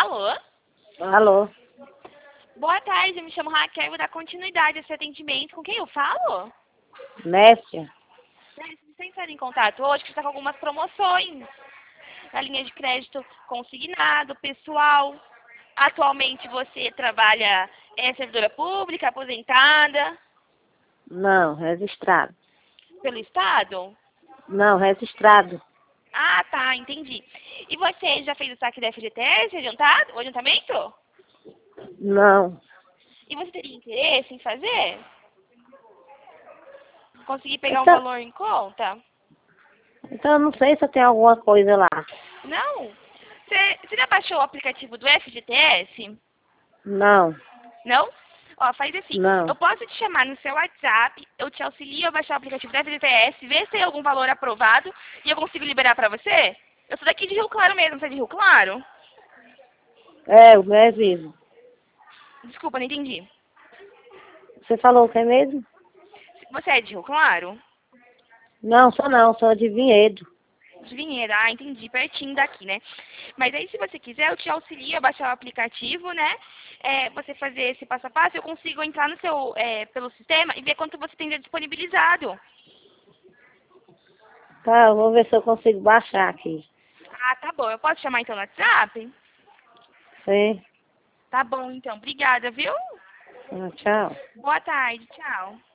Alô? Alô? Boa tarde, eu me chamo Raquel e vou dar continuidade a esse atendimento. Com quem eu falo? Néssia? Você entrando em contato hoje, que está com algumas promoções na linha de crédito consignado, pessoal. Atualmente você trabalha servidora pública, aposentada, Não, registrado. pelo Estado? Não, registrado. Ah, tá, entendi. E você já fez o saque da FGTS, adiantado, o adiantamento? Não. E você teria interesse em fazer? Conseguir pegar um Então, valor em conta? então eu não sei se tem alguma coisa lá. Não? Você já baixou o aplicativo do FGTS? Não, Não? Ó, faz assim. Eu não. posso te chamar no seu WhatsApp, eu te auxilio a baixar o aplicativo do FGTS, ver se tem algum valor aprovado e eu consigo liberar pra você? Eu sou daqui de Rio Claro mesmo, você é de Rio Claro? É, o meu é vivo. Desculpa, não entendi. Você falou o que é mesmo? Você é de Rio Claro? Não, sou de Vinhedo. De Vinhedo, ah, entendi, pertinho daqui, né? Mas aí, se você quiser, eu te auxilio a baixar o aplicativo, né? Você fazer esse passo a passo, eu consigo entrar no seu, pelo sistema e ver quanto você tem disponibilizado. Tá, eu vou ver se eu consigo baixar aqui. Ah, tá bom. Eu posso chamar então no WhatsApp? Sim. Tá bom, então. Obrigada, viu? Ah, tchau. Boa tarde. Tchau.